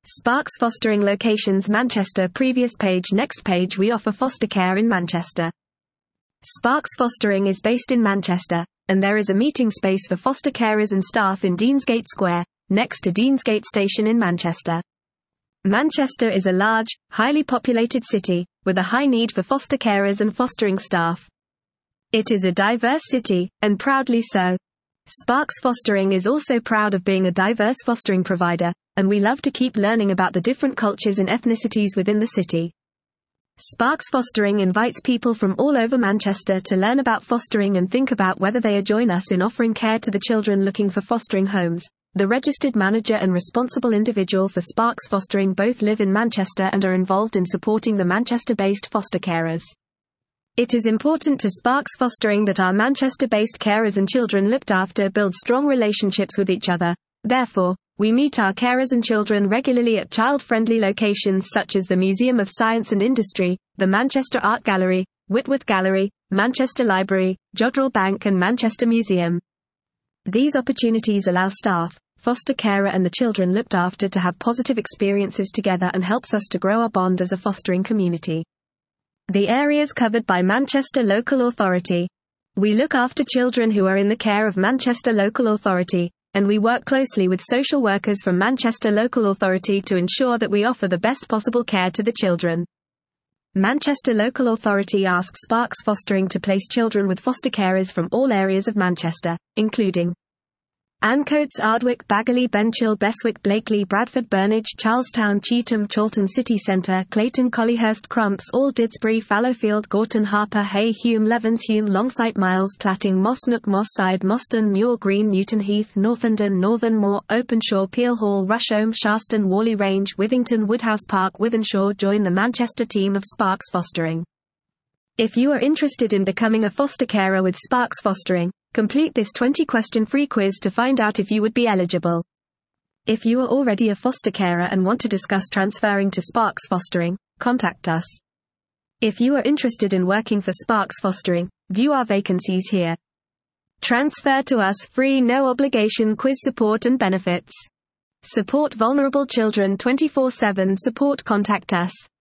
Sparks Fostering Locations Manchester. Previous page. Next page. We offer foster care in Manchester. Sparks Fostering is based in Manchester, and there is a meeting space for foster carers and staff in Deansgate Square, next to Deansgate Station in Manchester. Manchester is a large, highly populated city, with a high need for foster carers and fostering staff. It is a diverse city, and proudly so. Sparks Fostering is also proud of being a diverse fostering provider, and we love to keep learning about the different cultures and ethnicities within the city. Sparks Fostering invites people from all over Manchester to learn about fostering and think about whether they join us in offering care to the children looking for fostering homes. The registered manager and responsible individual for Sparks Fostering both live in Manchester and are involved in supporting the Manchester-based foster carers. It is important to Sparks Fostering that our Manchester-based carers and children looked after build strong relationships with each other. Therefore, we meet our carers and children regularly at child-friendly locations such as the Museum of Science and Industry, the Manchester Art Gallery, Whitworth Gallery, Manchester Library, Jodrell Bank and Manchester Museum. These opportunities allow staff, foster carer and the children looked after to have positive experiences together and helps us to grow our bond as a fostering community. The areas covered by Manchester Local Authority. We look after children who are in the care of Manchester Local Authority, and we work closely with social workers from Manchester Local Authority to ensure that we offer the best possible care to the children. Manchester Local Authority asks Sparks Fostering to place children with foster carers from all areas of Manchester, including Ancoats, Ardwick, Bagley, Benchill, Beswick, Blakely, Bradford, Burnage, Charlestown, Cheetham, Chorlton City Centre, Clayton, Collyhurst, Crumps, All, Didsbury, Fallowfield, Gorton, Harper, Hay, Hume, Levenshulme, Longsight, Miles, Platting, Moss Nook, Moss Side, Moston, Muir Green, Newton Heath, Northenden, Northern Moor, Openshaw, Peel Hall, Rusholme, Sharston, Whalley Range, Withington, Woodhouse Park, Wythenshawe. Join the Manchester team of Sparks Fostering. If you are interested in becoming a foster carer with Sparks Fostering, complete this 20-question free quiz to find out if you would be eligible. If you are already a foster carer and want to discuss transferring to Sparks Fostering, contact us. If you are interested in working for Sparks Fostering, view our vacancies here. Transfer to us free, no obligation quiz support and benefits. Support vulnerable children 24/7. Support. Contact us.